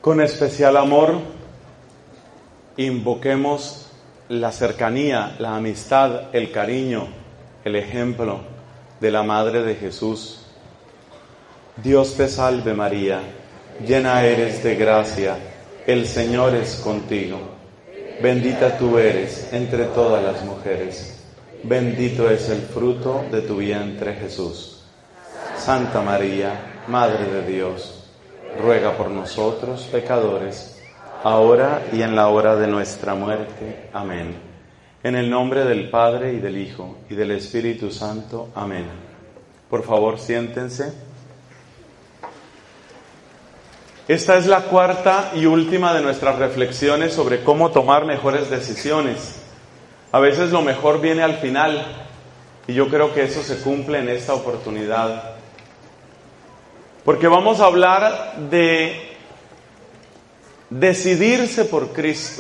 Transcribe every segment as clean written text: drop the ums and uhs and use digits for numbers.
Con especial amor, invoquemos la cercanía, la amistad, el cariño, el ejemplo de la Madre de Jesús. Dios te salve María, llena eres de gracia, el Señor es contigo. Bendita tú eres entre todas las mujeres, bendito es el fruto de tu vientre Jesús. Santa María, Madre de Dios, ruega por nosotros pecadores, ahora y en la hora de nuestra muerte. Amén. En el nombre del Padre, y del Hijo, y del Espíritu Santo. Amén. Por favor, siéntense. Esta es la cuarta y última de nuestras reflexiones sobre cómo tomar mejores decisiones. A veces lo mejor viene al final, y yo creo que eso se cumple en esta oportunidad. Porque vamos a hablar de decidirse por Cristo.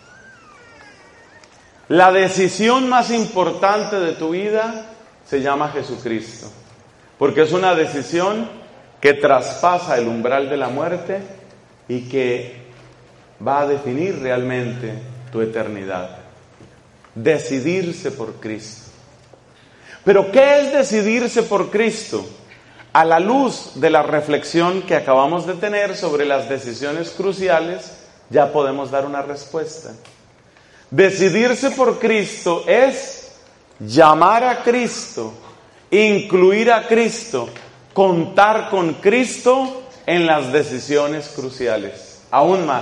La decisión más importante de tu vida se llama Jesucristo. Porque es una decisión que traspasa el umbral de la muerte y que va a definir realmente tu eternidad. Decidirse por Cristo. ¿Pero qué es decidirse por Cristo? A la luz de la reflexión que acabamos de tener sobre las decisiones cruciales, ya podemos dar una respuesta. Decidirse por Cristo es llamar a Cristo, incluir a Cristo, contar con Cristo en las decisiones cruciales. Aún más,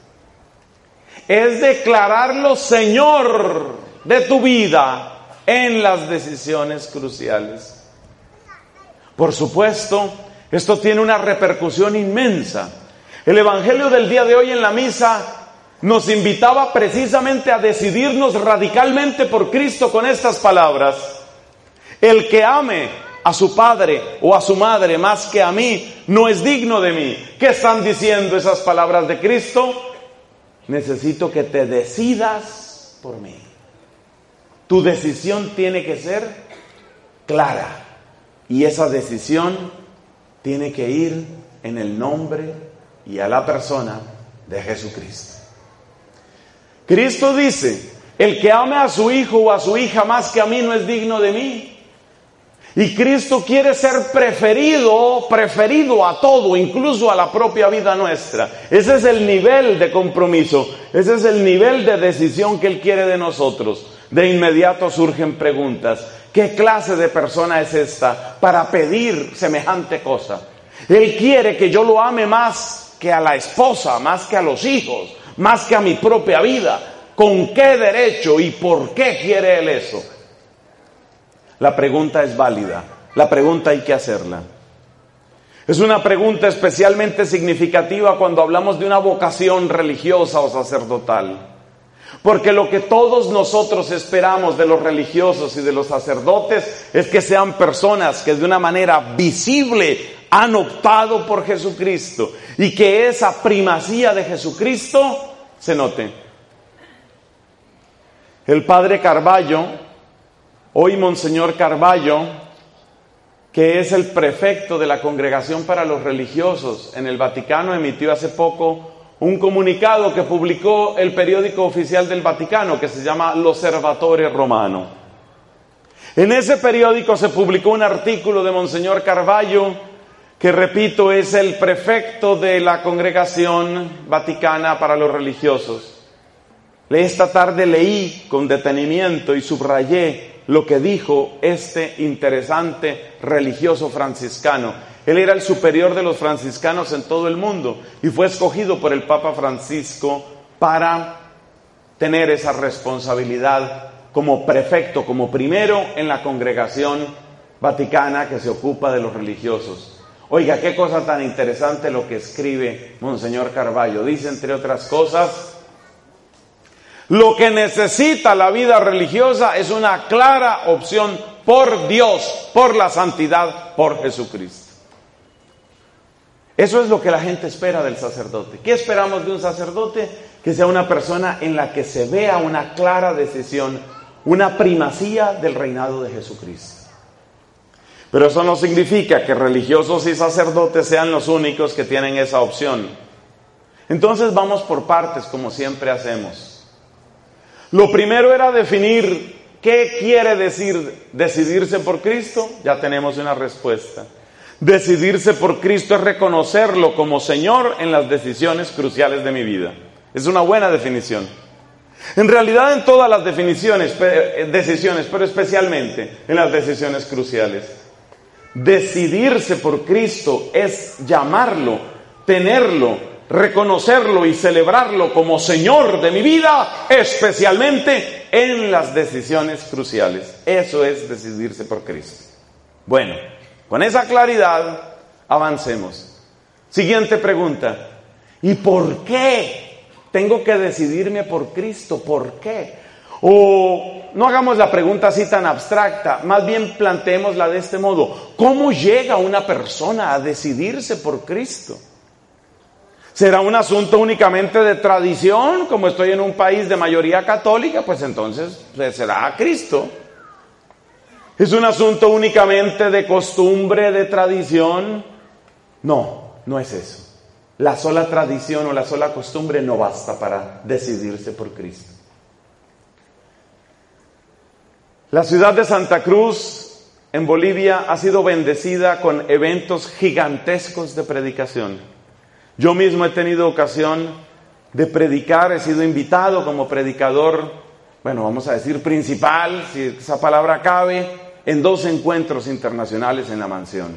es declararlo Señor de tu vida en las decisiones cruciales. Por supuesto, esto tiene una repercusión inmensa. El Evangelio del día de hoy en la misa nos invitaba precisamente a decidirnos radicalmente por Cristo con estas palabras. El que ame a su padre o a su madre más que a mí, no es digno de mí. ¿Qué están diciendo esas palabras de Cristo? Necesito que te decidas por mí. Tu decisión tiene que ser clara. Y esa decisión tiene que ir en el nombre y a la persona de Jesucristo. Cristo dice, el que ame a su hijo o a su hija más que a mí no es digno de mí. Y Cristo quiere ser preferido a todo, incluso a la propia vida nuestra. Ese es el nivel de compromiso, ese es el nivel de decisión que Él quiere de nosotros. De inmediato surgen preguntas. ¿Qué clase de persona es esta para pedir semejante cosa? Él quiere que yo lo ame más que a la esposa, más que a los hijos, más que a mi propia vida. ¿Con qué derecho y por qué quiere Él eso? La pregunta es válida, la pregunta hay que hacerla. Es una pregunta especialmente significativa cuando hablamos de una vocación religiosa o sacerdotal. Porque lo que todos nosotros esperamos de los religiosos y de los sacerdotes es que sean personas que de una manera visible han optado por Jesucristo y que esa primacía de Jesucristo se note. El padre Carballo, hoy Monseñor Carballo, que es el prefecto de la Congregación para los Religiosos en el Vaticano, emitió hace poco un comunicado que publicó el periódico oficial del Vaticano, que se llama L'Osservatore Romano. En ese periódico se publicó un artículo de Monseñor Carballo, que repito, es el prefecto de la Congregación Vaticana para los Religiosos. Esta tarde leí con detenimiento y subrayé lo que dijo este interesante religioso franciscano. Él era el superior de los franciscanos en todo el mundo y fue escogido por el Papa Francisco para tener esa responsabilidad como prefecto, como primero en la congregación vaticana que se ocupa de los religiosos. Oiga, qué cosa tan interesante lo que escribe Monseñor Carballo. Dice, entre otras cosas, lo que necesita la vida religiosa es una clara opción por Dios, por la santidad, por Jesucristo. Eso es lo que la gente espera del sacerdote. ¿Qué esperamos de un sacerdote? Que sea una persona en la que se vea una clara decisión, una primacía del reinado de Jesucristo. Pero eso no significa que religiosos y sacerdotes sean los únicos que tienen esa opción. Entonces vamos por partes, como siempre hacemos. Lo primero era definir qué quiere decir decidirse por Cristo. Ya tenemos una respuesta. Decidirse por Cristo es reconocerlo como Señor en las decisiones cruciales de mi vida. Es una buena definición. En realidad en todas las decisiones, pero especialmente en las decisiones cruciales. Decidirse por Cristo es llamarlo, tenerlo, reconocerlo y celebrarlo como Señor de mi vida, especialmente en las decisiones cruciales. Eso es decidirse por Cristo. Bueno, con esa claridad, avancemos. Siguiente pregunta. ¿Y por qué tengo que decidirme por Cristo? ¿Por qué? O no hagamos la pregunta así tan abstracta, más bien planteémosla de este modo. ¿Cómo llega una persona a decidirse por Cristo? ¿Será un asunto únicamente de tradición? Como estoy en un país de mayoría católica, pues entonces será Cristo. ¿Es un asunto únicamente de costumbre, de tradición? No, no es eso. La sola tradición o la sola costumbre no basta para decidirse por Cristo. La ciudad de Santa Cruz, en Bolivia, ha sido bendecida con eventos gigantescos de predicación. Yo mismo he tenido ocasión de predicar, he sido invitado como predicador, bueno, vamos a decir principal, si esa palabra cabe, en 2 encuentros internacionales en la mansión.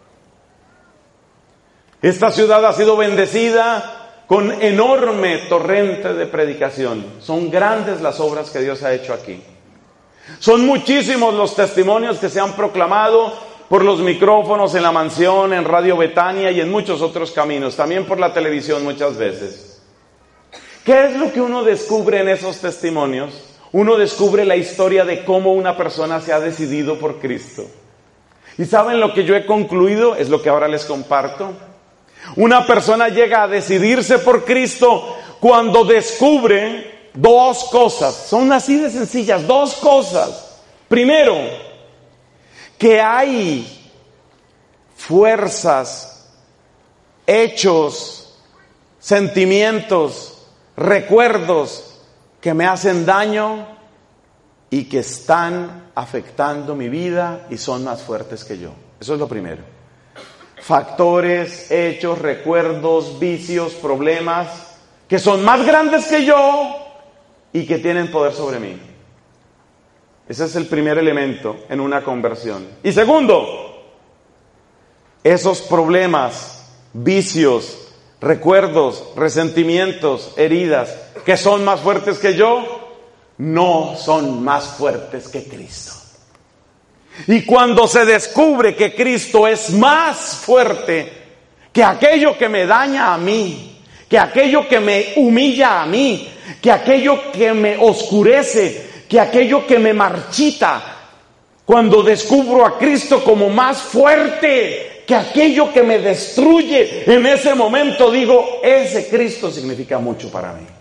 Esta ciudad ha sido bendecida con enorme torrente de predicación. Son grandes las obras que Dios ha hecho aquí. Son muchísimos los testimonios que se han proclamado por los micrófonos en la mansión, en Radio Betania y en muchos otros caminos, también por la televisión muchas veces. ¿Qué es lo que uno descubre en esos testimonios? Uno descubre la historia de cómo una persona se ha decidido por Cristo. ¿Y saben lo que yo he concluido? Es lo que ahora les comparto. Una persona llega a decidirse por Cristo cuando descubre 2 cosas. Son así de sencillas, 2 cosas. Primero, que hay fuerzas, hechos, sentimientos, recuerdos que me hacen daño y que están afectando mi vida y son más fuertes que yo. Eso es lo primero. Factores, hechos, recuerdos, vicios, problemas que son más grandes que yo y que tienen poder sobre mí. Ese es el primer elemento en una conversión. Y segundo, esos problemas, vicios, recuerdos, resentimientos, heridas, que son más fuertes que yo, no son más fuertes que Cristo. Y cuando se descubre que Cristo es más fuerte que aquello que me daña a mí, que aquello que me humilla a mí, que aquello que me oscurece, que aquello que me marchita, cuando descubro a Cristo como más fuerte que aquello que me destruye, en ese momento digo, ese Cristo significa mucho para mí.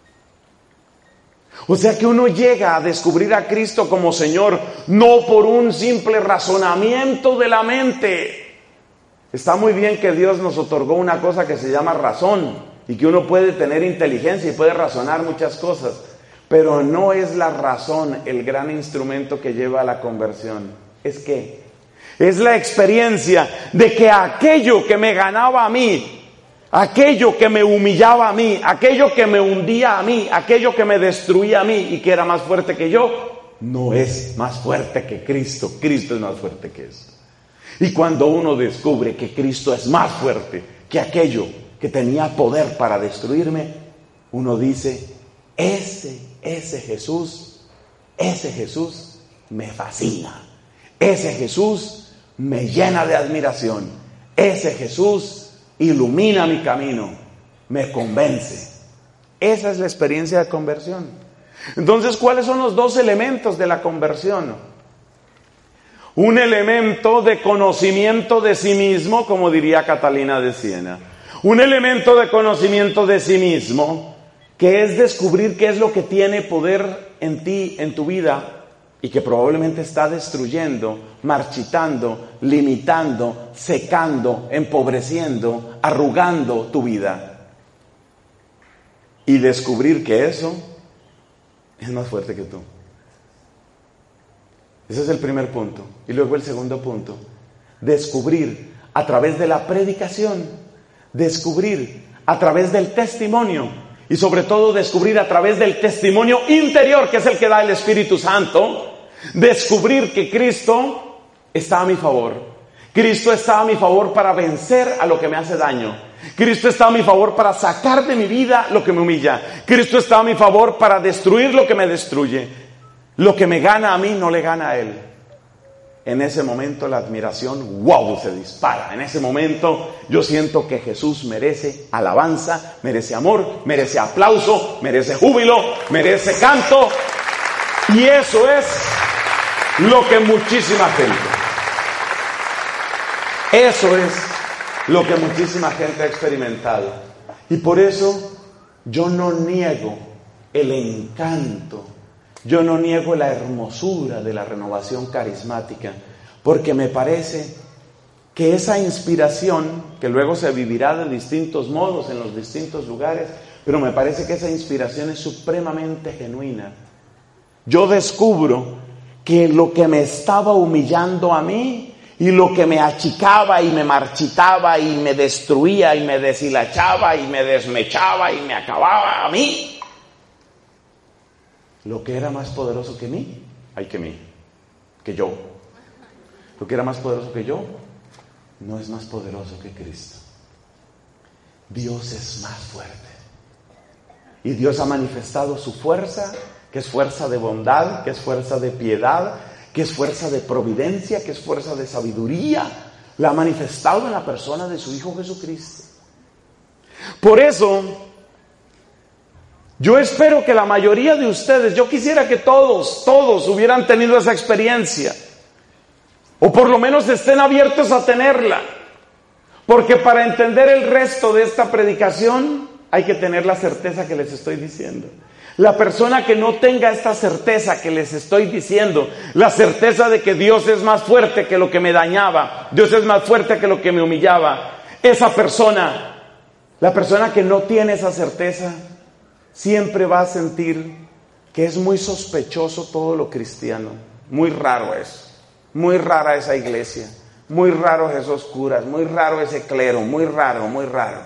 O sea que uno llega a descubrir a Cristo como Señor, no por un simple razonamiento de la mente. Está muy bien que Dios nos otorgó una cosa que se llama razón, y que uno puede tener inteligencia y puede razonar muchas cosas, pero no es la razón el gran instrumento que lleva a la conversión. Es que es la experiencia de que aquello que me ganaba a mí, aquello que me humillaba a mí, aquello que me hundía a mí, aquello que me destruía a mí y que era más fuerte que yo, no es más fuerte que Cristo. Cristo es más fuerte que eso. Y cuando uno descubre que Cristo es más fuerte que aquello que tenía poder para destruirme, uno dice, ese Jesús me fascina. Ese Jesús me llena de admiración. Ese Jesús ilumina mi camino, me convence. Esa es la experiencia de conversión. Entonces, ¿cuáles son los 2 elementos de la conversión? Un elemento de conocimiento de sí mismo, como diría Catalina de Siena. Un elemento de conocimiento de sí mismo, que es descubrir qué es lo que tiene poder en ti, en tu vida, y que probablemente está destruyendo, marchitando, limitando, secando, empobreciendo, arrugando tu vida. y descubrir que eso es más fuerte que tú. Ese es el primer punto. Y luego el segundo punto, descubrir a través de la predicación, descubrir a través del testimonio y sobre todo descubrir a través del testimonio interior, que es el que da el Espíritu Santo, descubrir que Cristo está a mi favor. Cristo está a mi favor para vencer a lo que me hace daño. Cristo está a mi favor para sacar de mi vida lo que me humilla. Cristo está a mi favor para destruir lo que me destruye. Lo que me gana a mí no le gana a Él. En ese momento la admiración, wow, se dispara. En ese momento yo siento que Jesús merece alabanza, merece amor, merece aplauso, merece júbilo, merece canto. Y eso es lo que muchísima gente, eso es lo que muchísima gente ha experimentado. Y por eso yo no niego el encanto, yo no niego la hermosura de la renovación carismática, porque me parece que esa inspiración, que luego se vivirá de distintos modos en los distintos lugares, pero me parece que esa inspiración es supremamente genuina. Yo descubro que lo que me estaba humillando a mí y lo que me achicaba y me marchitaba y me destruía y me deshilachaba y me desmechaba y me acababa a mí, lo que era más poderoso que mí, que yo, lo que era más poderoso que yo, no es más poderoso que Cristo. Dios es más fuerte. Y Dios ha manifestado su fuerza, que es fuerza de bondad, que es fuerza de piedad, que es fuerza de providencia, que es fuerza de sabiduría. La ha manifestado en la persona de su Hijo Jesucristo. Por eso, yo espero que la mayoría de ustedes, yo quisiera que todos hubieran tenido esa experiencia, o por lo menos estén abiertos a tenerla, porque para entender el resto de esta predicación hay que tener la certeza que les estoy diciendo. La persona que no tenga esta certeza que les estoy diciendo, la certeza de que Dios es más fuerte que lo que me dañaba, Dios es más fuerte que lo que me humillaba, esa persona, la persona que no tiene esa certeza, siempre va a sentir que es muy sospechoso todo lo cristiano. Muy raro eso, muy rara esa iglesia, muy raro esos curas, muy raro ese clero, muy raro, muy raro.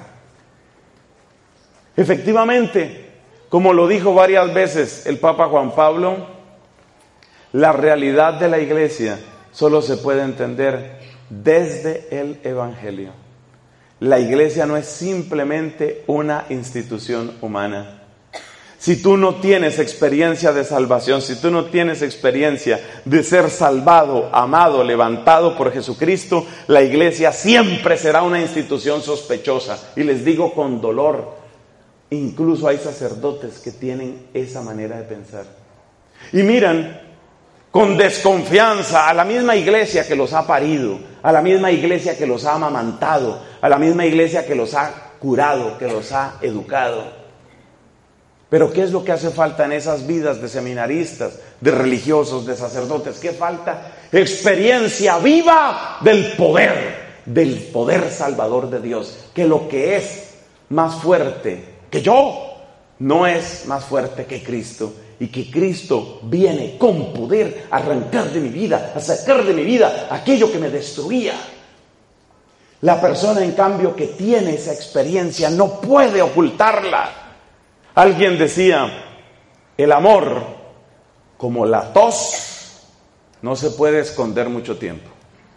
Efectivamente, como lo dijo varias veces el Papa Juan Pablo, la realidad de la iglesia solo se puede entender desde el Evangelio. La iglesia no es simplemente una institución humana. Si tú no tienes experiencia de salvación, si tú no tienes experiencia de ser salvado, amado, levantado por Jesucristo, la iglesia siempre será una institución sospechosa. Y les digo con dolor, incluso hay sacerdotes que tienen esa manera de pensar. Y miran con desconfianza a la misma iglesia que los ha parido, a la misma iglesia que los ha amamantado, a la misma iglesia que los ha curado, que los ha educado. Pero ¿qué es lo que hace falta en esas vidas de seminaristas, de religiosos, de sacerdotes? ¿Qué falta? Experiencia viva del poder salvador de Dios. Que lo que es más fuerte que yo, no es más fuerte que Cristo. Y que Cristo viene con poder a arrancar de mi vida, a sacar de mi vida aquello que me destruía. La persona, en cambio, que tiene esa experiencia no puede ocultarla. Alguien decía, el amor, como la tos, no se puede esconder mucho tiempo.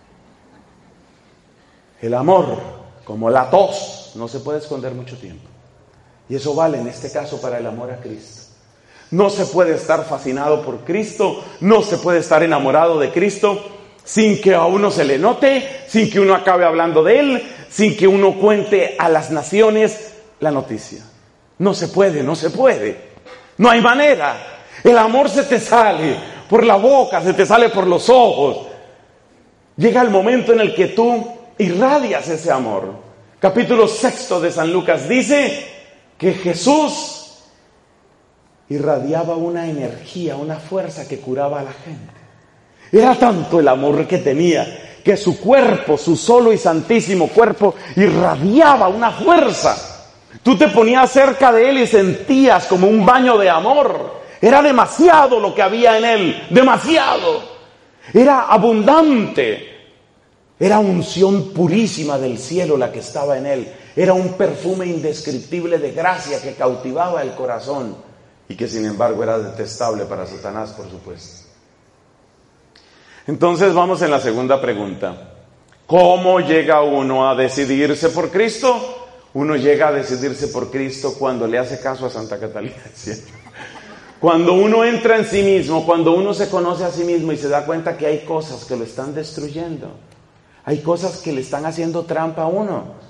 El amor, como la tos, no se puede esconder mucho tiempo. Y eso vale en este caso para el amor a Cristo. No se puede estar fascinado por Cristo, no se puede estar enamorado de Cristo sin que a uno se le note, sin que uno acabe hablando de Él, sin que uno cuente a las naciones la noticia. No se puede, no hay manera. El amor se te sale por la boca, se te sale por los ojos. Llega el momento en el que tú irradias ese amor. Capítulo 6 de San Lucas dice que Jesús irradiaba una energía, una fuerza que curaba a la gente. Era tanto el amor que tenía que su cuerpo, su solo y santísimo cuerpo, irradiaba una fuerza. Tú te ponías cerca de Él y sentías como un baño de amor. Era demasiado lo que había en Él, demasiado. Era abundante. Era unción purísima del cielo la que estaba en Él. Era un perfume indescriptible de gracia que cautivaba el corazón y que sin embargo era detestable para Satanás, por supuesto. Entonces vamos en la segunda pregunta. ¿Cómo llega uno a decidirse por Cristo? Uno llega a decidirse por Cristo cuando le hace caso a Santa Catalina, ¿cierto? Cuando uno entra en sí mismo, cuando uno se conoce a sí mismo y se da cuenta que hay cosas que lo están destruyendo. Hay cosas que le están haciendo trampa a uno.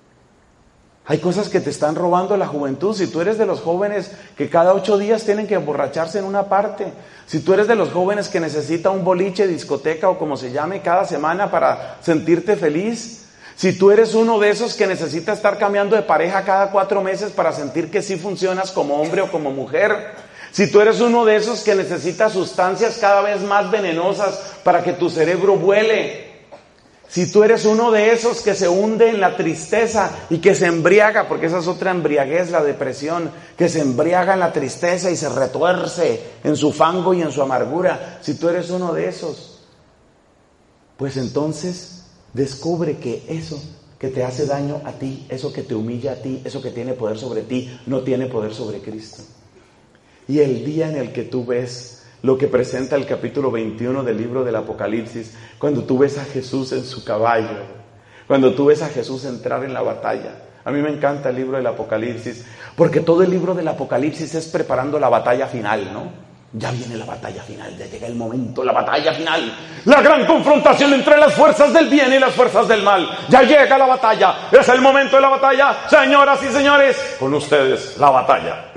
Hay cosas que te están robando la juventud. Si tú eres de los jóvenes que cada 8 días tienen que emborracharse en una parte, si tú eres de los jóvenes que necesita un boliche, discoteca o como se llame cada semana para sentirte feliz, si tú eres uno de esos que necesita estar cambiando de pareja cada 4 meses para sentir que sí funcionas como hombre o como mujer, si tú eres uno de esos que necesita sustancias cada vez más venenosas para que tu cerebro vuele, si tú eres uno de esos que se hunde en la tristeza y que se embriaga, porque esa es otra embriaguez, la depresión, que se embriaga en la tristeza y se retuerce en su fango y en su amargura, si tú eres uno de esos, pues entonces descubre que eso que te hace daño a ti, eso que te humilla a ti, eso que tiene poder sobre ti, no tiene poder sobre Cristo. Y el día en el que tú ves lo que presenta el capítulo 21 del libro del Apocalipsis, cuando tú ves a Jesús en su caballo, cuando tú ves a Jesús entrar en la batalla. A mí me encanta el libro del Apocalipsis, porque todo el libro del Apocalipsis es preparando la batalla final, ¿no? Ya viene la batalla final, ya llega el momento, la batalla final, la gran confrontación entre las fuerzas del bien y las fuerzas del mal. Ya llega la batalla, es el momento de la batalla, señoras y señores, con ustedes la batalla.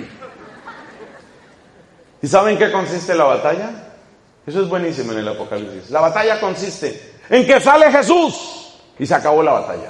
¿Y saben qué consiste la batalla? Eso es buenísimo en el Apocalipsis. La batalla consiste en que sale Jesús y se acabó la batalla.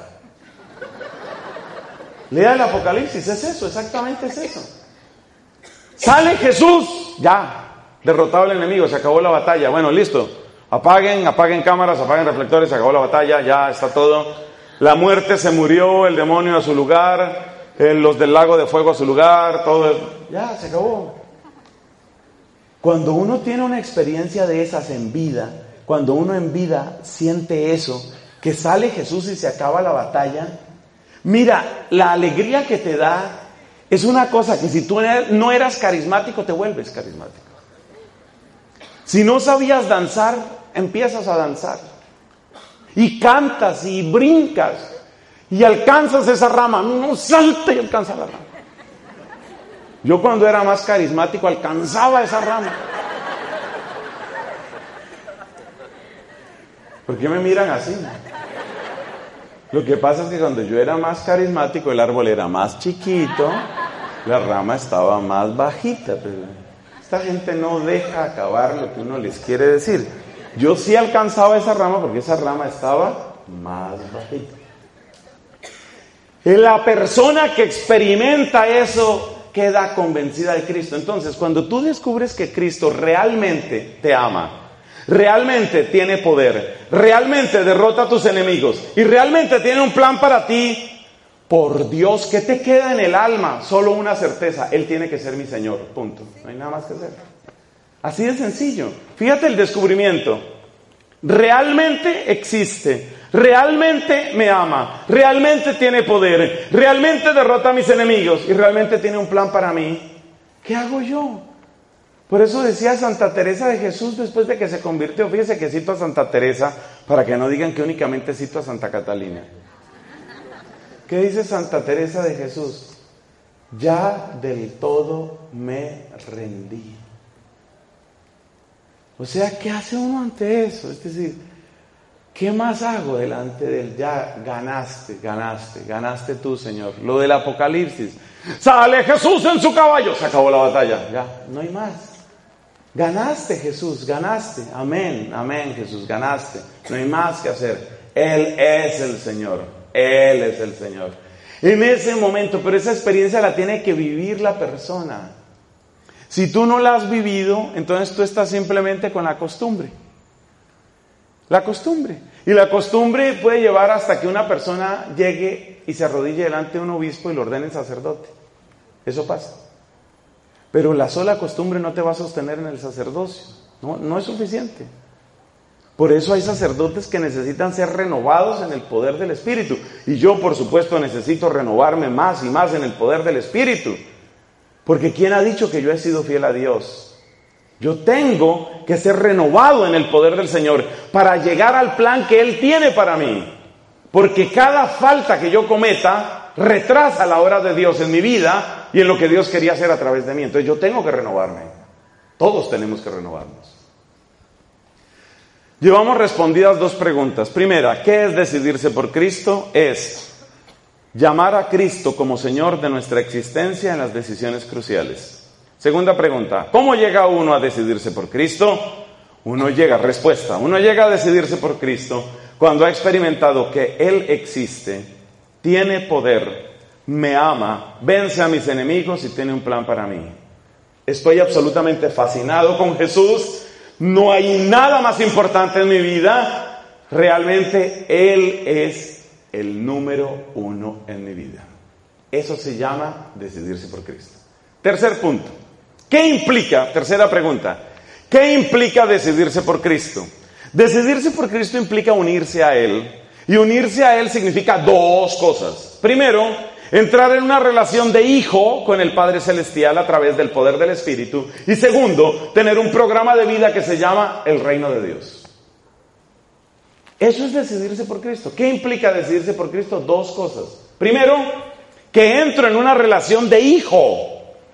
Lea el Apocalipsis, es eso, exactamente es eso. Sale Jesús, ya, derrotado el enemigo, se acabó la batalla. Bueno, listo, apaguen cámaras, apaguen reflectores, se acabó la batalla, ya está todo. La muerte se murió, el demonio a su lugar, los del lago de fuego a su lugar, todo, ya, se acabó. Cuando uno tiene una experiencia de esas en vida, cuando uno en vida siente eso, que sale Jesús y se acaba la batalla, mira, la alegría que te da es una cosa que si tú no eras carismático, te vuelves carismático. Si no sabías danzar, empiezas a danzar. Y cantas y brincas y alcanzas esa rama, no salta y alcanza la rama. Yo cuando era más carismático alcanzaba esa rama. ¿Por qué me miran así? Lo que pasa es que cuando yo era más carismático el árbol era más chiquito, la rama estaba más bajita. Pero esta gente no deja acabar lo que uno les quiere decir. Yo sí alcanzaba esa rama porque esa rama estaba más bajita. La persona que experimenta eso queda convencida de Cristo. Entonces, cuando tú descubres que Cristo realmente te ama, realmente tiene poder, realmente derrota a tus enemigos y realmente tiene un plan para ti, por Dios, ¿qué te queda en el alma? Solo una certeza: Él tiene que ser mi Señor, punto. No hay nada más que hacer. Así de sencillo. Fíjate el descubrimiento. Realmente existe, realmente me ama, realmente tiene poder, realmente derrota a mis enemigos y realmente tiene un plan para mí. ¿Qué hago yo? Por eso decía Santa Teresa de Jesús después de que se convirtió. Fíjese que cito a Santa Teresa para que no digan que únicamente cito a Santa Catalina. ¿Qué dice Santa Teresa de Jesús? Ya del todo me rendí. O sea, ¿qué hace uno ante eso? Es decir, ¿qué más hago delante del ya? Ganaste tú, Señor. Lo del Apocalipsis. Sale Jesús en su caballo. Se acabó la batalla. Ya, no hay más. Ganaste, Jesús, ganaste. Amén, Jesús, ganaste. No hay más que hacer. Él es el Señor. Él es el Señor. En ese momento, pero esa experiencia la tiene que vivir la persona. Si tú no la has vivido, entonces tú estás simplemente con la costumbre. La costumbre. Y la costumbre puede llevar hasta que una persona llegue y se arrodille delante de un obispo y lo ordene sacerdote. Eso pasa. Pero la sola costumbre no te va a sostener en el sacerdocio. No es suficiente. Por eso hay sacerdotes que necesitan ser renovados en el poder del Espíritu. Y yo, por supuesto, necesito renovarme más y más en el poder del Espíritu. Porque ¿quién ha dicho que yo he sido fiel a Dios? Yo tengo que ser renovado en el poder del Señor para llegar al plan que Él tiene para mí. Porque cada falta que yo cometa retrasa la obra de Dios en mi vida y en lo que Dios quería hacer a través de mí. Entonces yo tengo que renovarme. Todos tenemos que renovarnos. Llevamos respondidas 2 preguntas. Primera, ¿qué es decidirse por Cristo? Es llamar a Cristo como Señor de nuestra existencia en las decisiones cruciales. Segunda pregunta, ¿cómo llega uno a decidirse por Cristo? Uno llega a decidirse por Cristo cuando ha experimentado que Él existe, tiene poder, me ama, vence a mis enemigos y tiene un plan para mí. Estoy absolutamente fascinado con Jesús. No hay nada más importante en mi vida. Realmente Él es el número 1 en mi vida. Eso se llama decidirse por Cristo. Tercer punto. ¿Qué implica? Tercera pregunta. ¿Qué implica decidirse por Cristo? Decidirse por Cristo implica unirse a Él. Y unirse a Él significa 2 cosas. Primero, entrar en una relación de hijo con el Padre Celestial a través del poder del Espíritu. Y segundo, tener un programa de vida que se llama el reino de Dios. Eso es decidirse por Cristo. ¿Qué implica decidirse por Cristo? 2 cosas. Primero, que entro en una relación de hijo.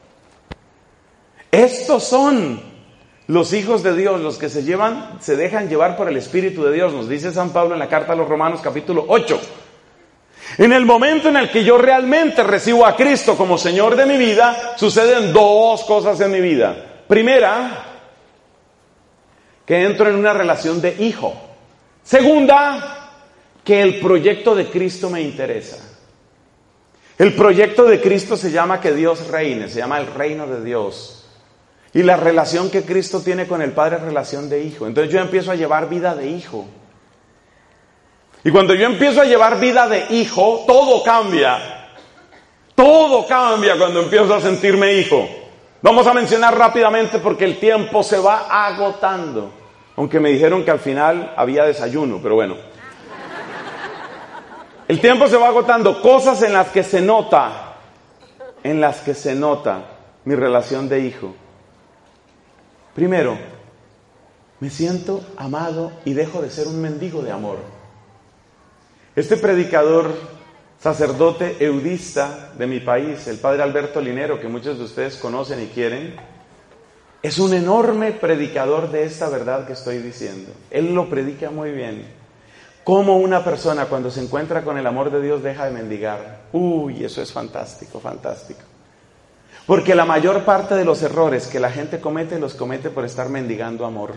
Estos son los hijos de Dios, los que se dejan llevar por el Espíritu de Dios. Nos dice San Pablo en la carta a los Romanos capítulo 8. En el momento en el que yo realmente recibo a Cristo como Señor de mi vida, suceden 2 cosas en mi vida. Primera, que entro en una relación de hijo. Segunda, que el proyecto de Cristo me interesa. El proyecto de Cristo se llama que Dios reine, se llama el reino de Dios. Y la relación que Cristo tiene con el Padre es relación de hijo. Entonces yo empiezo a llevar vida de hijo. Y cuando yo empiezo a llevar vida de hijo, todo cambia. Todo cambia cuando empiezo a sentirme hijo. Vamos a mencionar rápidamente porque el tiempo se va agotando. Aunque me dijeron que al final había desayuno, pero bueno. El tiempo se va agotando. Cosas en las que se nota mi relación de hijo. Primero, me siento amado y dejo de ser un mendigo de amor. Este predicador, sacerdote eudista de mi país, el padre Alberto Linero, que muchos de ustedes conocen y quieren, es un enorme predicador de esta verdad que estoy diciendo. Él lo predica muy bien. Cómo una persona cuando se encuentra con el amor de Dios deja de mendigar. Uy, eso es fantástico, fantástico. Porque la mayor parte de los errores que la gente comete, los comete por estar mendigando amor.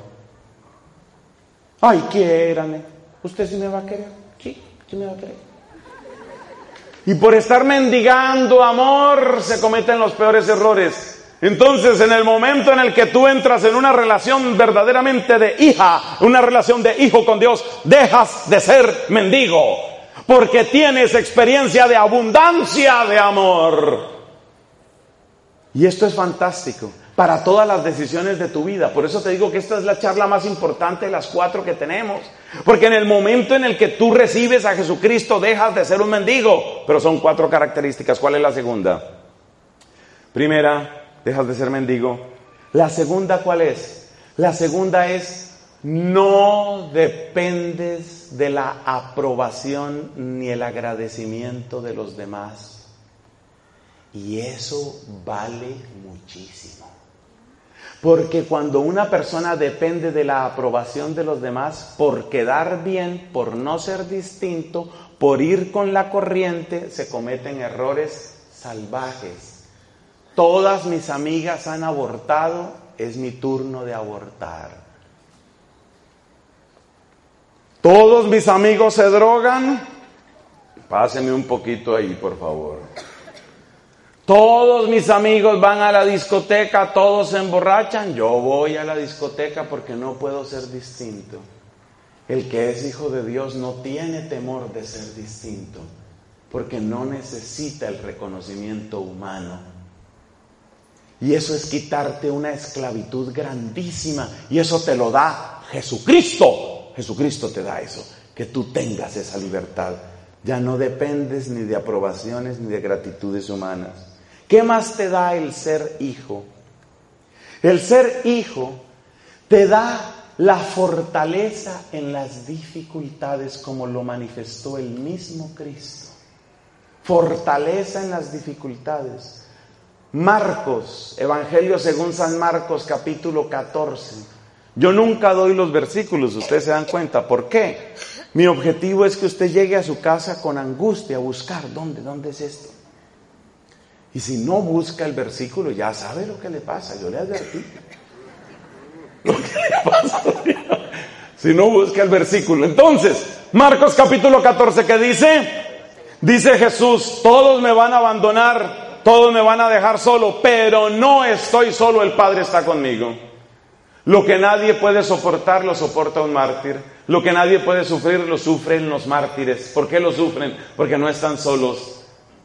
Ay, quiérame. ¿Usted sí me va a querer? Sí me va a querer. Y por estar mendigando amor, se cometen los peores errores. Entonces, en el momento en el que tú entras en una relación verdaderamente de hija, una relación de hijo con Dios, dejas de ser mendigo. Porque tienes experiencia de abundancia de amor. Y esto es fantástico para todas las decisiones de tu vida. Por eso te digo que esta es la charla más importante de las 4 que tenemos. Porque en el momento en el que tú recibes a Jesucristo, dejas de ser un mendigo. Pero son 4 características. ¿Cuál es la segunda? Primera, dejas de ser mendigo. La segunda, ¿cuál es? La segunda es, no dependes de la aprobación ni el agradecimiento de los demás. Y eso vale muchísimo. Porque cuando una persona depende de la aprobación de los demás, por quedar bien, por no ser distinto, por ir con la corriente, se cometen errores salvajes. Todas mis amigas han abortado, es mi turno de abortar. Todos mis amigos se drogan, páseme un poquito ahí, por favor. Todos mis amigos van a la discoteca, todos se emborrachan, yo voy a la discoteca porque no puedo ser distinto. El que es hijo de Dios no tiene temor de ser distinto, porque no necesita el reconocimiento humano. Y eso es quitarte una esclavitud grandísima, y eso te lo da Jesucristo. Jesucristo te da eso, que tú tengas esa libertad. Ya no dependes ni de aprobaciones ni de gratitudes humanas. ¿Qué más te da el ser hijo? El ser hijo te da la fortaleza en las dificultades, como lo manifestó el mismo Cristo. Fortaleza en las dificultades. Marcos, Evangelio según San Marcos, capítulo 14. Yo nunca doy los versículos, ustedes se dan cuenta. ¿Por qué? Mi objetivo es que usted llegue a su casa con angustia a buscar, ¿dónde es esto? Y si no busca el versículo, ya sabe lo que le pasa, yo le advertí. Lo que le pasa, si no busca el versículo. Entonces, Marcos capítulo 14, ¿qué dice? Dice Jesús: todos me van a abandonar, todos me van a dejar solo, pero no estoy solo, el Padre está conmigo. Lo que nadie puede soportar, lo soporta un mártir. Lo que nadie puede sufrir, lo sufren los mártires. ¿Por qué lo sufren? Porque no están solos.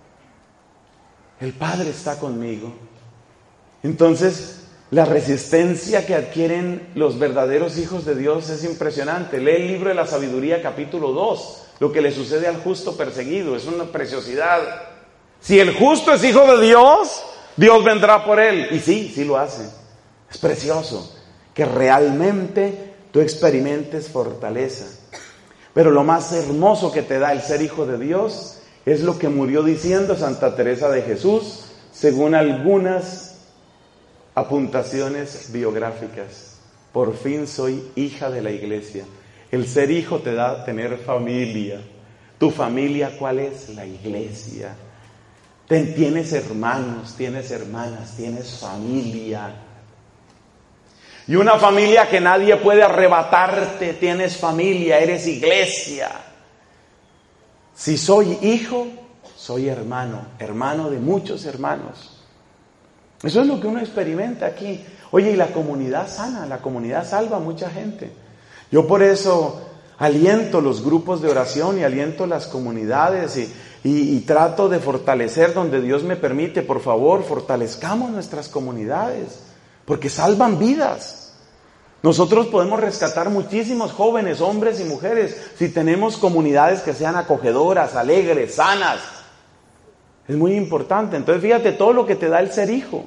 El Padre está conmigo. Entonces, la resistencia que adquieren los verdaderos hijos de Dios es impresionante. Lee el libro de la sabiduría, capítulo 2. Lo que le sucede al justo perseguido es una preciosidad. Si el justo es hijo de Dios, Dios vendrá por él. Y sí lo hace. Es precioso que realmente tú experimentes fortaleza. Pero lo más hermoso que te da el ser hijo de Dios es lo que murió diciendo Santa Teresa de Jesús, según algunas apuntaciones biográficas: por fin soy hija de la iglesia. El ser hijo te da tener familia. ¿Tu familia cuál es? La iglesia. Tienes hermanos, tienes hermanas, tienes familia. Y una familia que nadie puede arrebatarte. Tienes familia, eres iglesia. Si soy hijo, soy hermano, hermano de muchos hermanos. Eso es lo que uno experimenta aquí. Oye, y la comunidad sana, la comunidad salva a mucha gente. Yo por eso aliento los grupos de oración y aliento las comunidades y trato de fortalecer donde Dios me permite. Por favor, fortalezcamos nuestras comunidades, porque salvan vidas. Nosotros podemos rescatar muchísimos jóvenes, hombres y mujeres, si tenemos comunidades que sean acogedoras, alegres, sanas. Es muy importante. Entonces fíjate todo lo que te da el ser hijo.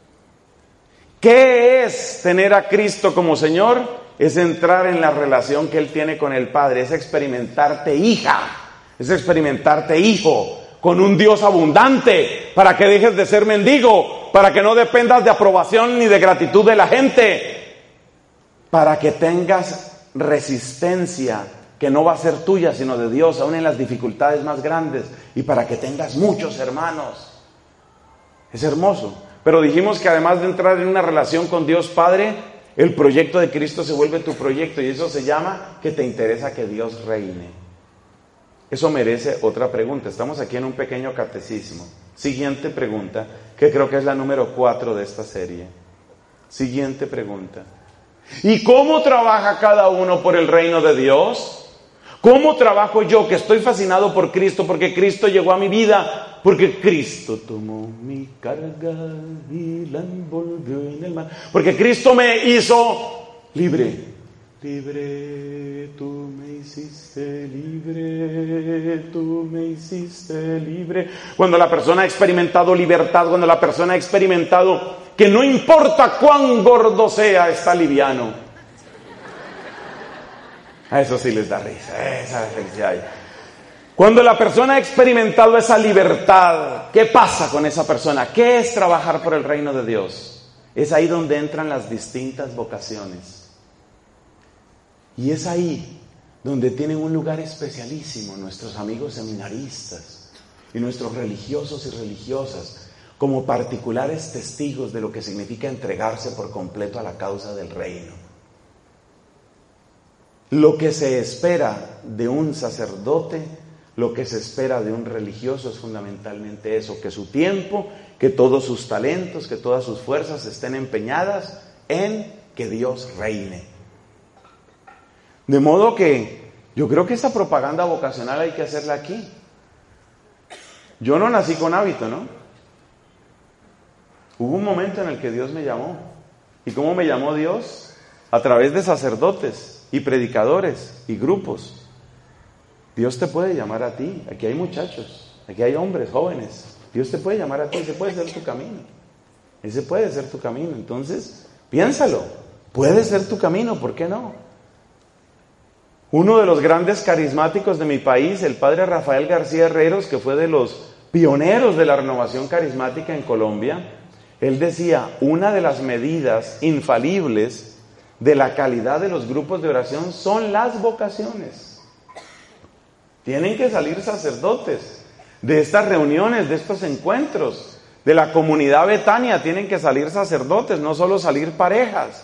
¿Qué es tener a Cristo como Señor? Es entrar en la relación que Él tiene con el Padre. Es experimentarte hija, es experimentarte hijo, con un Dios abundante, para que dejes de ser mendigo, para que no dependas de aprobación ni de gratitud de la gente, para que tengas resistencia que no va a ser tuya sino de Dios, aún en las dificultades más grandes, y para que tengas muchos hermanos. Es hermoso. Pero dijimos que además de entrar en una relación con Dios Padre, el proyecto de Cristo se vuelve tu proyecto, y eso se llama que te interesa que Dios reine. Eso merece otra pregunta. Estamos aquí en un pequeño catecismo. Siguiente pregunta, que creo que es la número 4 de esta serie. Siguiente pregunta: ¿y cómo trabaja cada uno por el reino de Dios? ¿Cómo trabajo yo que estoy fascinado por Cristo, porque Cristo llegó a mi vida, porque Cristo tomó mi carga y la envolvió en el mar, porque Cristo me hizo libre? Libre, tú me hiciste libre, tú me hiciste libre. Cuando la persona ha experimentado libertad, cuando la persona ha experimentado que no importa cuán gordo sea, está liviano. A eso sí les da risa, esa felicidad. Cuando la persona ha experimentado esa libertad, ¿qué pasa con esa persona? ¿Qué es trabajar por el reino de Dios? Es ahí donde entran las distintas vocaciones. Y es ahí donde tienen un lugar especialísimo nuestros amigos seminaristas y nuestros religiosos y religiosas, como particulares testigos de lo que significa entregarse por completo a la causa del reino. Lo que se espera de un sacerdote, lo que se espera de un religioso es fundamentalmente eso: que su tiempo, que todos sus talentos, que todas sus fuerzas estén empeñadas en que Dios reine. De modo que yo creo que esa propaganda vocacional hay que hacerla aquí. Yo no nací con hábito, ¿no? Hubo un momento en el que Dios me llamó. ¿Y cómo me llamó Dios? A través de sacerdotes y predicadores y grupos. Dios te puede llamar a ti. Aquí hay muchachos, aquí hay hombres, jóvenes. Dios te puede llamar a ti, ese puede ser tu camino. Ese puede ser tu camino. Entonces, piénsalo. Puede ser tu camino, ¿por qué no? Uno de los grandes carismáticos de mi país, el padre Rafael García Herreros, que fue de los pioneros de la renovación carismática en Colombia, él decía, una de las medidas infalibles de la calidad de los grupos de oración son las vocaciones. Tienen que salir sacerdotes de estas reuniones, de estos encuentros, de la comunidad Betania, tienen que salir sacerdotes, no solo salir parejas.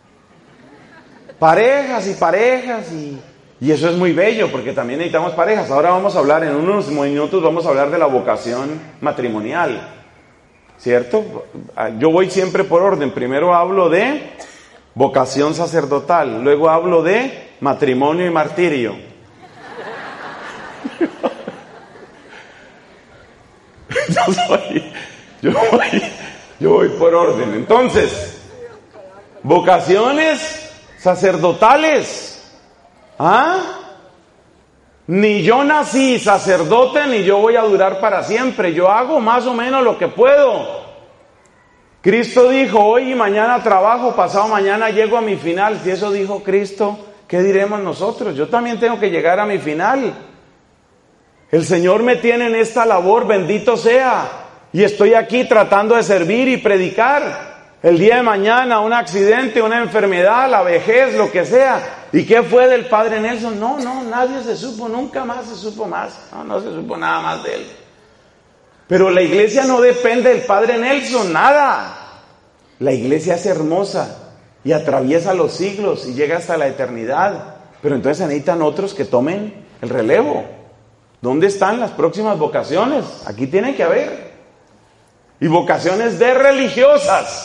Parejas y eso es muy bello porque también necesitamos parejas. Ahora vamos a hablar, en unos minutos vamos a hablar de la vocación matrimonial, ¿cierto? Yo voy siempre por orden. Primero hablo de vocación sacerdotal, luego hablo de matrimonio y martirio. Yo voy por orden. Entonces, vocaciones sacerdotales. Ni yo nací sacerdote, ni yo voy a durar para siempre. Yo hago más o menos lo que puedo. Cristo dijo, hoy y mañana trabajo, pasado mañana llego a mi final. Si eso dijo Cristo, ¿qué diremos nosotros? Yo también tengo que llegar a mi final. El Señor me tiene en esta labor, bendito sea. Y estoy aquí tratando de servir y predicar. El día de mañana, un accidente, una enfermedad, la vejez, lo que sea. ¿Y qué fue del padre Nelson? No, nadie se supo, nunca más se supo más. No se supo nada más de él. Pero la iglesia no depende del padre Nelson, nada. La iglesia es hermosa y atraviesa los siglos y llega hasta la eternidad. Pero entonces se necesitan otros que tomen el relevo. ¿Dónde están las próximas vocaciones? Aquí tiene que haber. Y vocaciones de religiosas.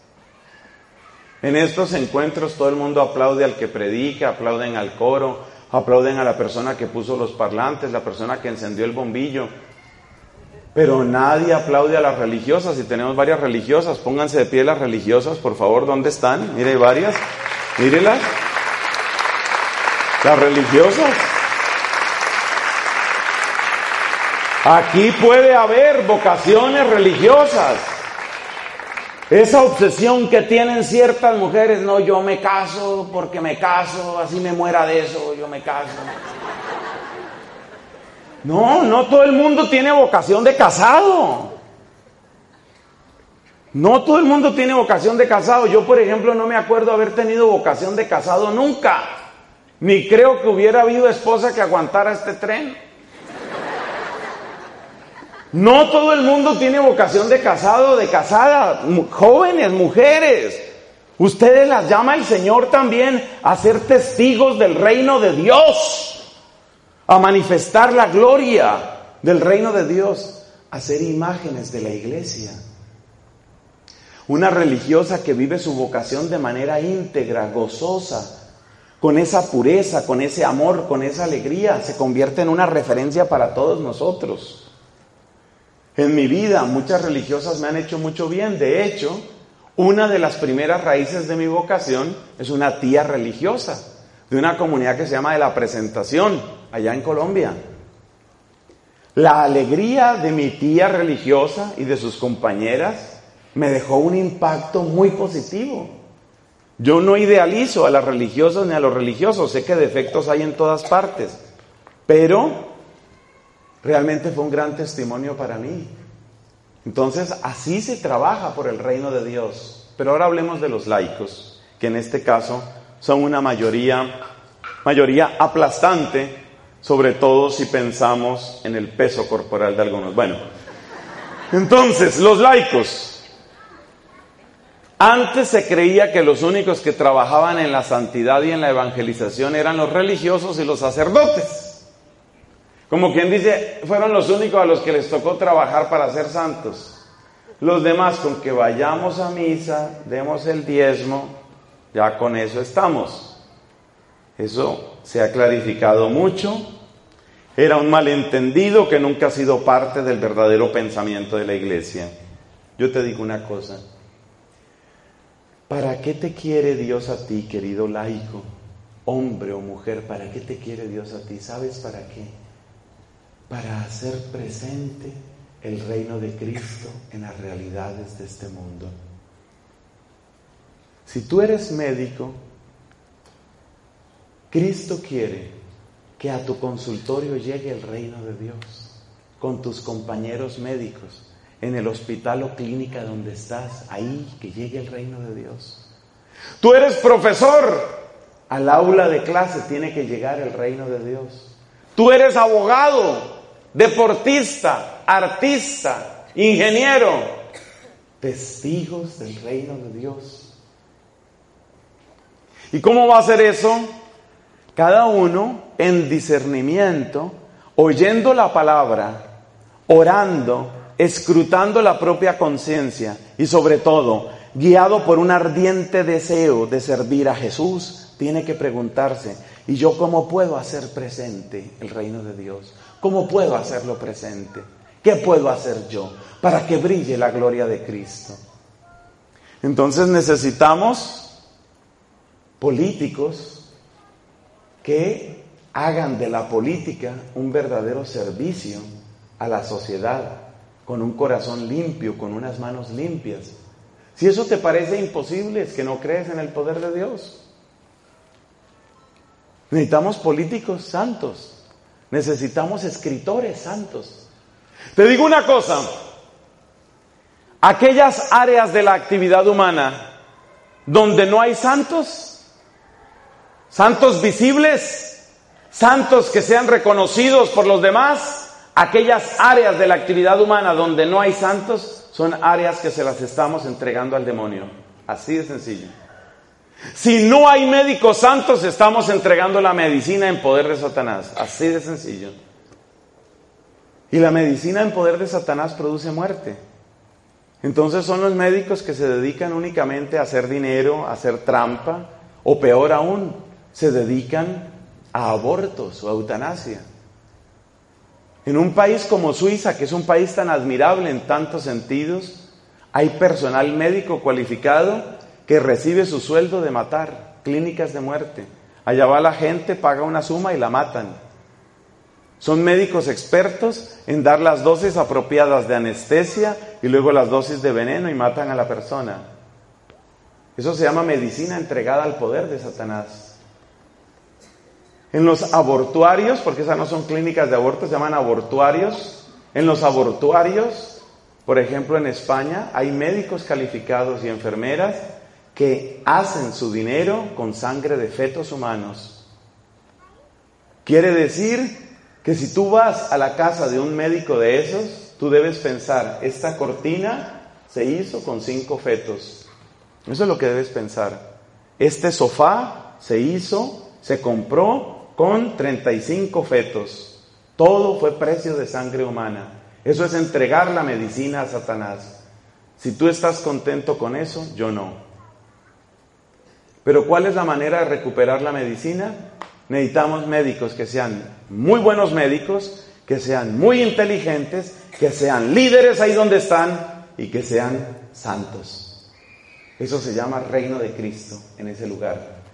En estos encuentros todo el mundo aplaude al que predica, aplauden al coro, aplauden a la persona que puso los parlantes, la persona que encendió el bombillo. Pero nadie aplaude a las religiosas. Si tenemos varias religiosas, pónganse de pie las religiosas, por favor. ¿Dónde están? Mire, hay varias. Mírelas. Las religiosas. Aquí puede haber vocaciones religiosas. Esa obsesión que tienen ciertas mujeres, no, yo me caso porque me caso, así me muera de eso, yo me caso. No todo el mundo tiene vocación de casado. No todo el mundo tiene vocación de casado. Yo, por ejemplo, no me acuerdo haber tenido vocación de casado nunca. Ni creo que hubiera habido esposa que aguantara este tren. No todo el mundo tiene vocación de casado o de casada. Jóvenes, mujeres, ustedes las llama el Señor también a ser testigos del reino de Dios, a manifestar la gloria del reino de Dios, a ser imágenes de la iglesia. Una religiosa que vive su vocación de manera íntegra, gozosa, con esa pureza, con ese amor, con esa alegría, se convierte en una referencia para todos nosotros. En mi vida muchas religiosas me han hecho mucho bien. De hecho, una de las primeras raíces de mi vocación es una tía religiosa de una comunidad que se llama de la Presentación, allá en Colombia. La alegría de mi tía religiosa y de sus compañeras me dejó un impacto muy positivo. Yo no idealizo a las religiosas ni a los religiosos, sé que defectos hay en todas partes, pero realmente fue un gran testimonio para mí. Entonces, así se trabaja por el reino de Dios. Pero ahora hablemos de los laicos, que en este caso son una mayoría aplastante, sobre todo si pensamos en el peso corporal de algunos. Bueno, entonces, los laicos. Antes se creía que los únicos que trabajaban en la santidad y en la evangelización eran los religiosos y los sacerdotes. Como quien dice, fueron los únicos a los que les tocó trabajar para ser santos. Los demás, con que vayamos a misa, demos el diezmo, ya con eso estamos. Eso se ha clarificado mucho. Era un malentendido que nunca ha sido parte del verdadero pensamiento de la iglesia. Yo te digo una cosa. ¿Para qué te quiere Dios a ti, querido laico? Hombre o mujer, ¿para qué te quiere Dios a ti? ¿Sabes para qué? Para hacer presente el reino de Cristo en las realidades de este mundo. Si tú eres médico, Cristo quiere que a tu consultorio llegue el reino de Dios, con tus compañeros médicos, en el hospital o clínica donde estás, ahí que llegue el reino de Dios. Tú eres profesor, al aula de clase tiene que llegar el reino de Dios. Tú eres abogado, deportista, artista, ingeniero, testigos del reino de Dios. ¿Y cómo va a ser eso? Cada uno en discernimiento, oyendo la palabra, orando, escrutando la propia conciencia y sobre todo, guiado por un ardiente deseo de servir a Jesús, tiene que preguntarse, ¿y yo cómo puedo hacer presente el reino de Dios? ¿Cómo puedo hacerlo presente? ¿Qué puedo hacer yo para que brille la gloria de Cristo? Entonces necesitamos políticos que hagan de la política un verdadero servicio a la sociedad, con un corazón limpio, con unas manos limpias. Si eso te parece imposible, es que no crees en el poder de Dios. Necesitamos políticos santos, necesitamos escritores santos. Te digo una cosa, aquellas áreas de la actividad humana donde no hay santos, santos visibles, santos que sean reconocidos por los demás, aquellas áreas de la actividad humana donde no hay santos, son áreas que se las estamos entregando al demonio. Así de sencillo. Si no hay médicos santos, estamos entregando la medicina en poder de Satanás. Así de sencillo. Y la medicina en poder de Satanás produce muerte. Entonces son los médicos que se dedican únicamente a hacer dinero, a hacer trampa, o peor aún, se dedican a abortos o a eutanasia. En un país como Suiza, que es un país tan admirable en tantos sentidos, hay personal médico cualificado que recibe su sueldo de matar, clínicas de muerte. Allá va la gente, paga una suma y la matan. Son médicos expertos en dar las dosis apropiadas de anestesia y luego las dosis de veneno y matan a la persona. Eso se llama medicina entregada al poder de Satanás. En los abortuarios, porque esas no son clínicas de aborto, se llaman abortuarios. En los abortuarios, por ejemplo en España, hay médicos calificados y enfermeras que hacen su dinero con sangre de fetos humanos. Quiere decir que si tú vas a la casa de un médico de esos, tú debes pensar, esta cortina se hizo con 5 fetos. Eso es lo que debes pensar. Este sofá se compró con 35 fetos. Todo fue precio de sangre humana. Eso es entregar la medicina a Satanás. Si tú estás contento con eso, yo no. Pero ¿cuál es la manera de recuperar la medicina? Necesitamos médicos que sean muy buenos médicos, que sean muy inteligentes, que sean líderes ahí donde están y que sean santos. Eso se llama reino de Cristo en ese lugar.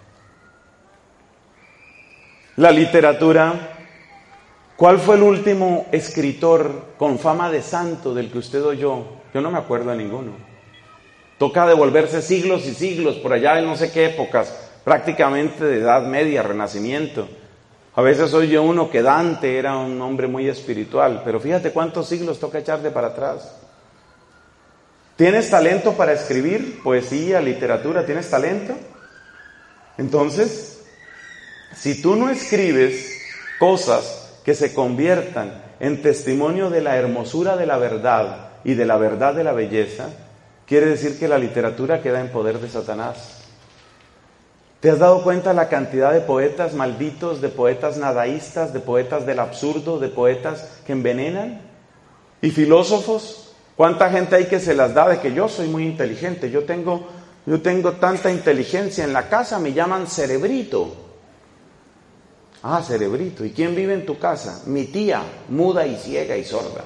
La literatura. ¿Cuál fue el último escritor con fama de santo del que usted oyó? Yo no me acuerdo de ninguno. Toca devolverse siglos y siglos, por allá en no sé qué épocas, prácticamente de Edad Media, Renacimiento. A veces oye uno que Dante era un hombre muy espiritual, pero fíjate cuántos siglos toca echarte para atrás. ¿Tienes talento para escribir poesía, literatura? ¿Tienes talento? Entonces, si tú no escribes cosas que se conviertan en testimonio de la hermosura de la verdad y de la verdad de la belleza, quiere decir que la literatura queda en poder de Satanás. ¿Te has dado cuenta la cantidad de poetas malditos, de poetas nadaístas, de poetas del absurdo, de poetas que envenenan? ¿Y filósofos? ¿Cuánta gente hay que se las da de que yo soy muy inteligente? Yo tengo tanta inteligencia en la casa, me llaman cerebrito. Ah, cerebrito. ¿Y quién vive en tu casa? Mi tía, muda y ciega y sorda.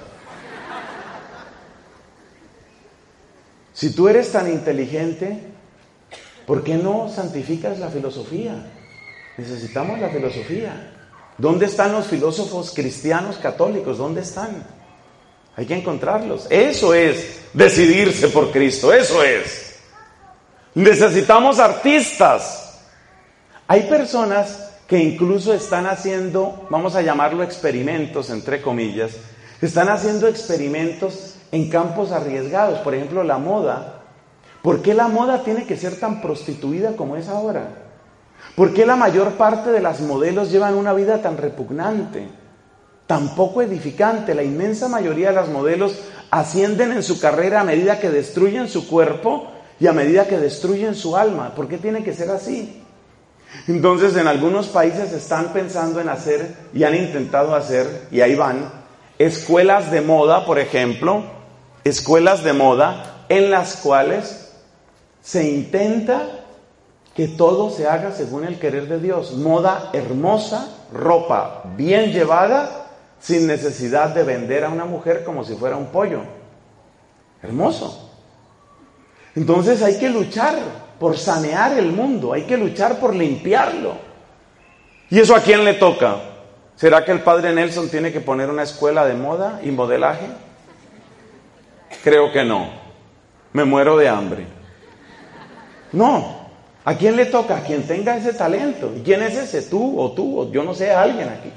Si tú eres tan inteligente, ¿por qué no santificas la filosofía? Necesitamos la filosofía. ¿Dónde están los filósofos cristianos católicos? ¿Dónde están? Hay que encontrarlos. Eso es decidirse por Cristo, eso es. Necesitamos artistas. Hay personas que incluso están haciendo, vamos a llamarlo experimentos, entre comillas, están haciendo experimentos en campos arriesgados. Por ejemplo, la moda. ¿Por qué la moda tiene que ser tan prostituida como es ahora? ¿Por qué la mayor parte de las modelos llevan una vida tan repugnante, tan poco edificante? La inmensa mayoría de las modelos ascienden en su carrera a medida que destruyen su cuerpo y a medida que destruyen su alma. ¿Por qué tiene que ser así? Entonces, en algunos países están pensando en hacer, y han intentado hacer, y ahí van, escuelas de moda, por ejemplo, escuelas de moda en las cuales se intenta que todo se haga según el querer de Dios. Moda hermosa, ropa bien llevada, sin necesidad de vender a una mujer como si fuera un pollo. Hermoso. Entonces hay que luchar por sanear el mundo, hay que luchar por limpiarlo. ¿Y eso a quién le toca? ¿Será que el padre Nelson tiene que poner una escuela de moda y modelaje? Creo que no. Me muero de hambre. No. ¿A quién le toca? A quien tenga ese talento. ¿Y quién es ese? Tú o yo no sé, alguien aquí.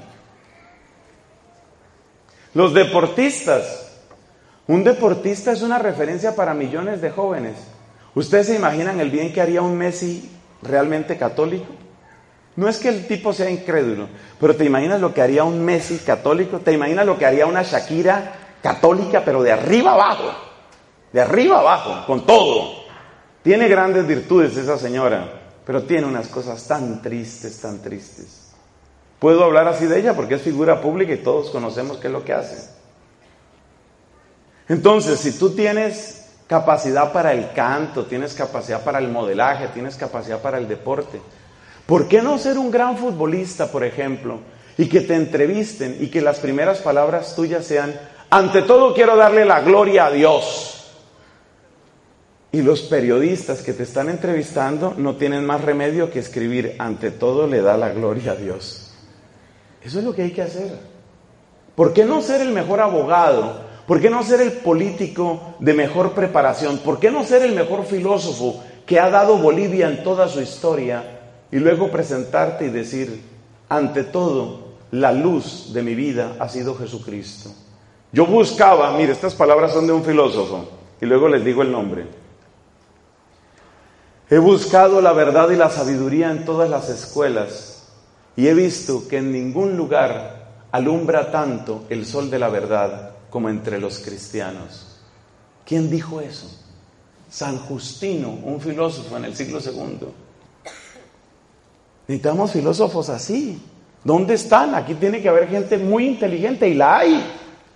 Los deportistas. Un deportista es una referencia para millones de jóvenes. ¿Ustedes se imaginan el bien que haría un Messi realmente católico? No es que el tipo sea incrédulo, pero ¿te imaginas lo que haría un Messi católico? ¿Te imaginas lo que haría una Shakira católica, pero de arriba abajo? De arriba abajo, con todo. Tiene grandes virtudes esa señora, pero tiene unas cosas tan tristes, tan tristes. Puedo hablar así de ella porque es figura pública y todos conocemos qué es lo que hace. Entonces, si tú tienes capacidad para el canto, tienes capacidad para el modelaje, tienes capacidad para el deporte, ¿por qué no ser un gran futbolista, por ejemplo, y que te entrevisten y que las primeras palabras tuyas sean: ante todo quiero darle la gloria a Dios? Y los periodistas que te están entrevistando no tienen más remedio que escribir: ante todo le da la gloria a Dios. Eso es lo que hay que hacer. ¿Por qué no ser el mejor abogado? ¿Por qué no ser el político de mejor preparación? ¿Por qué no ser el mejor filósofo que ha dado Bolivia en toda su historia y luego presentarte y decir: ante todo, la luz de mi vida ha sido Jesucristo? Yo buscaba, mire, estas palabras son de un filósofo y luego les digo el nombre. He buscado la verdad y la sabiduría en todas las escuelas y he visto que en ningún lugar alumbra tanto el sol de la verdad como entre los cristianos. ¿Quién dijo eso? San Justino, un filósofo en el siglo II. Necesitamos filósofos así. ¿Dónde están? Aquí tiene que haber gente muy inteligente y la hay.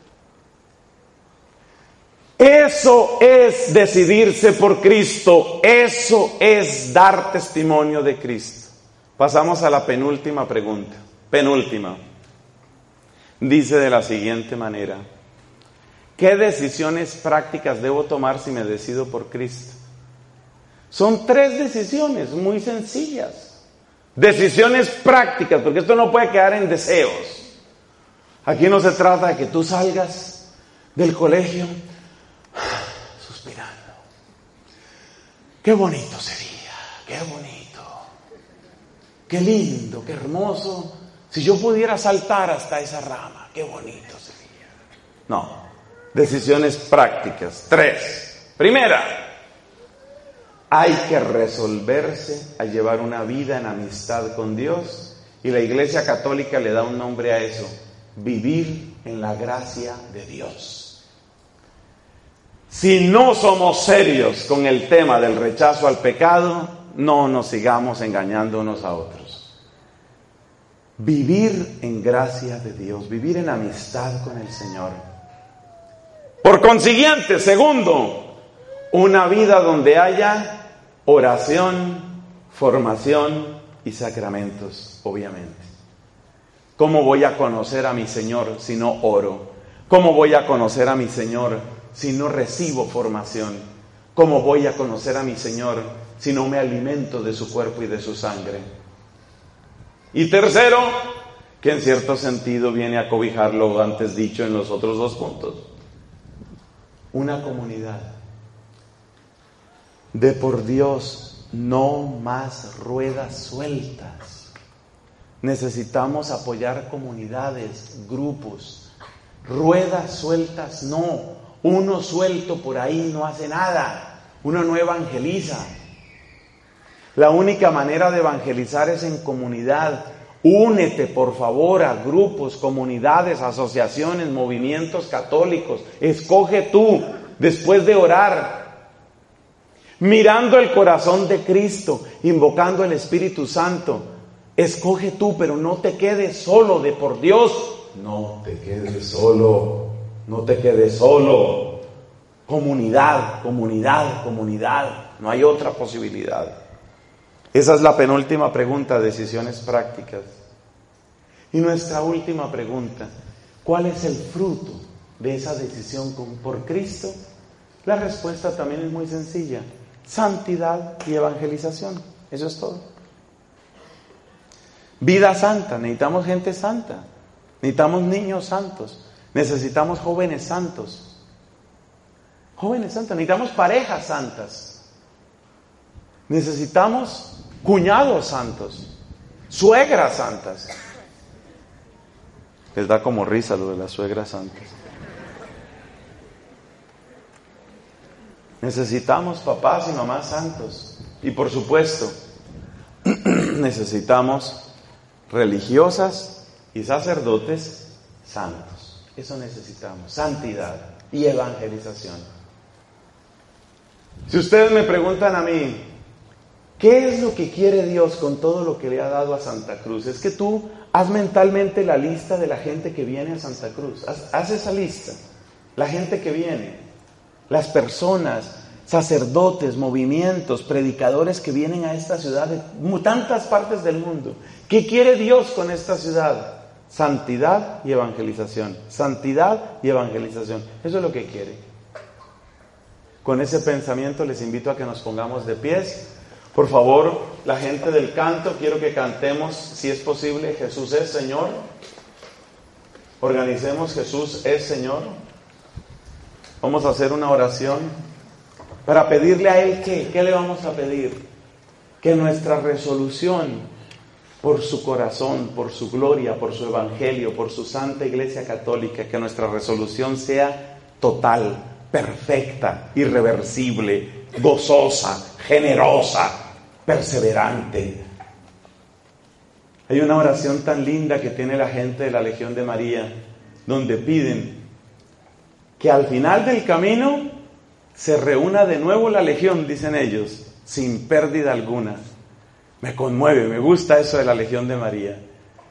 Eso es decidirse por Cristo. Eso es dar testimonio de Cristo. Pasamos a la penúltima pregunta. Penúltima. Dice de la siguiente manera: ¿qué decisiones prácticas debo tomar si me decido por Cristo? Son 3 decisiones muy sencillas. Decisiones prácticas, porque esto no puede quedar en deseos. Aquí no se trata de que tú salgas del colegio suspirando. Qué bonito sería, qué bonito, qué lindo, qué hermoso. Si yo pudiera saltar hasta esa rama, qué bonito sería. No, decisiones prácticas. 3. Primera, hay que resolverse a llevar una vida en amistad con Dios, y la Iglesia Católica le da un nombre a eso: vivir en la gracia de Dios. Si no somos serios con el tema del rechazo al pecado, no nos sigamos engañando unos a otros. Vivir en gracia de Dios, vivir en amistad con el Señor. Por consiguiente, segundo, una vida donde haya oración, formación y sacramentos, obviamente. ¿Cómo voy a conocer a mi Señor si no oro? ¿Cómo voy a conocer a mi Señor si no recibo formación? ¿Cómo voy a conocer a mi Señor si no me alimento de su cuerpo y de su sangre? Y tercero, que en cierto sentido viene a cobijar lo antes dicho en los otros dos puntos, una comunidad. De por Dios, no más ruedas sueltas. Necesitamos apoyar comunidades, grupos. Ruedas sueltas no. Uno suelto por ahí no hace nada. Uno no evangeliza. La única manera de evangelizar es en comunidad. Únete, por favor, a grupos, comunidades, asociaciones, movimientos católicos. Escoge tú, después de orar, mirando el corazón de Cristo, invocando el Espíritu Santo. Escoge tú, pero no te quedes solo, de por Dios. No te quedes solo, no te quedes solo. Comunidad, comunidad, comunidad. No hay otra posibilidad. Esa es la penúltima pregunta, decisiones prácticas. Y nuestra última pregunta, ¿cuál es el fruto de esa decisión por Cristo? La respuesta también es muy sencilla: santidad y evangelización. Eso es todo. Vida santa, necesitamos gente santa, necesitamos niños santos, necesitamos jóvenes santos. Jóvenes santos, necesitamos parejas santas, necesitamos cuñados santos, suegras santas. Les da como risa lo de las suegras santas. Necesitamos papás y mamás santos. Y por supuesto, necesitamos religiosas y sacerdotes santos. Eso necesitamos, santidad y evangelización. Si ustedes me preguntan a mí, ¿qué es lo que quiere Dios con todo lo que le ha dado a Santa Cruz? Es que tú haz mentalmente la lista de la gente que viene a Santa Cruz. Haz esa lista. La gente que viene, las personas, sacerdotes, movimientos, predicadores que vienen a esta ciudad de tantas partes del mundo. ¿Qué quiere Dios con esta ciudad? Santidad y evangelización. Santidad y evangelización. Eso es lo que quiere. Con ese pensamiento les invito a que nos pongamos de pies. Por favor, la gente del canto, quiero que cantemos, si es posible, Jesús es Señor. Organicemos Jesús es Señor. Vamos a hacer una oración para pedirle a Él ¿qué le vamos a pedir? Que nuestra resolución por su corazón, por su gloria, por su evangelio, por su santa Iglesia Católica, que nuestra resolución sea total, perfecta, irreversible, gozosa, generosa, perseverante. Hay una oración tan linda que tiene la gente de la Legión de María, donde piden que al final del camino se reúna de nuevo la Legión, dicen ellos, sin pérdida alguna. Me conmueve, me gusta eso de la Legión de María.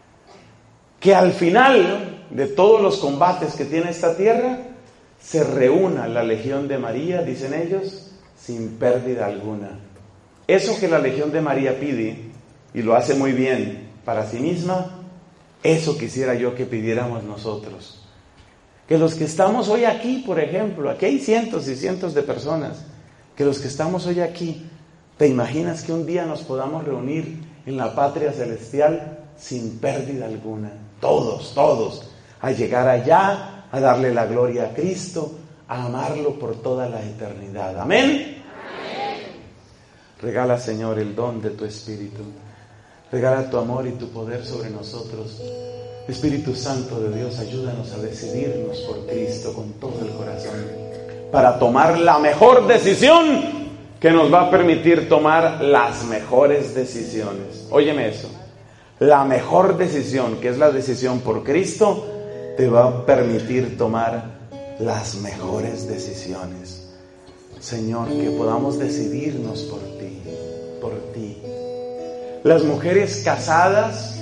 Que al final de todos los combates que tiene esta tierra, se reúna la Legión de María, dicen ellos, sin pérdida alguna. Eso que la Legión de María pide, y lo hace muy bien para sí misma, eso quisiera yo que pidiéramos nosotros. Que los que estamos hoy aquí, por ejemplo, aquí hay cientos y cientos de personas, que los que estamos hoy aquí, ¿te imaginas que un día nos podamos reunir en la patria celestial sin pérdida alguna? Todos, a llegar allá, a darle la gloria a Cristo, a amarlo por toda la eternidad. ¿Amén? Regala, Señor, el don de tu Espíritu. Regala tu amor y tu poder sobre nosotros. Espíritu Santo de Dios, ayúdanos a decidirnos por Cristo con todo el corazón, para tomar la mejor decisión que nos va a permitir tomar las mejores decisiones. Óyeme eso. La mejor decisión, que es la decisión por Cristo, te va a permitir tomar las mejores decisiones. Señor, que podamos decidirnos por ti, por ti. Las mujeres casadas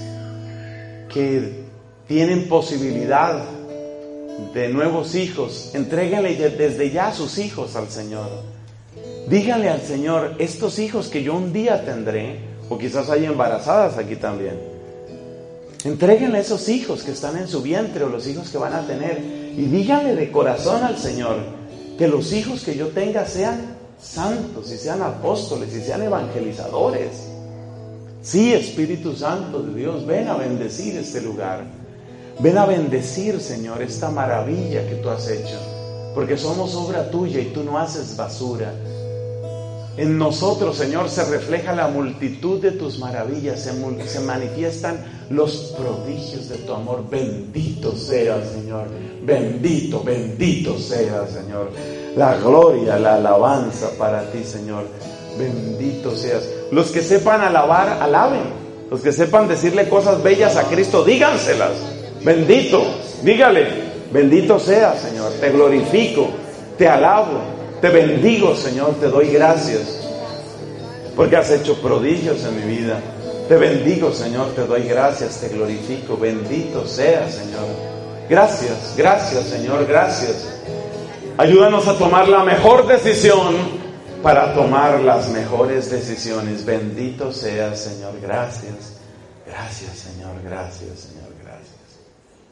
que tienen posibilidad de nuevos hijos, entréguenle desde ya sus hijos al Señor. Díganle al Señor, estos hijos que yo un día tendré, o quizás hay embarazadas aquí también, Entréguenle esos hijos que están en su vientre o los hijos que van a tener. Y díganle de corazón al Señor que los hijos que yo tenga sean santos y sean apóstoles y sean evangelizadores. Sí, Espíritu Santo de Dios, ven a bendecir este lugar. Ven a bendecir, Señor, esta maravilla que tú has hecho. Porque somos obra tuya y tú no haces basura. En nosotros, Señor, se refleja la multitud de tus maravillas, se manifiestan los prodigios de tu amor. Bendito seas, Señor. Bendito, bendito seas, Señor. La gloria, la alabanza para ti, Señor. Bendito seas. Los que sepan alabar, alaben. Los que sepan decirle cosas bellas a Cristo, díganselas. Bendito, dígale. Bendito seas, Señor. Te glorifico, te alabo. Te bendigo, Señor, te doy gracias porque has hecho prodigios en mi vida. Te bendigo, Señor, te doy gracias, te glorifico. Bendito sea, Señor. Gracias, gracias, Señor, gracias. Ayúdanos a tomar la mejor decisión para tomar las mejores decisiones. Bendito sea, Señor, gracias. Gracias, Señor, gracias, Señor, gracias.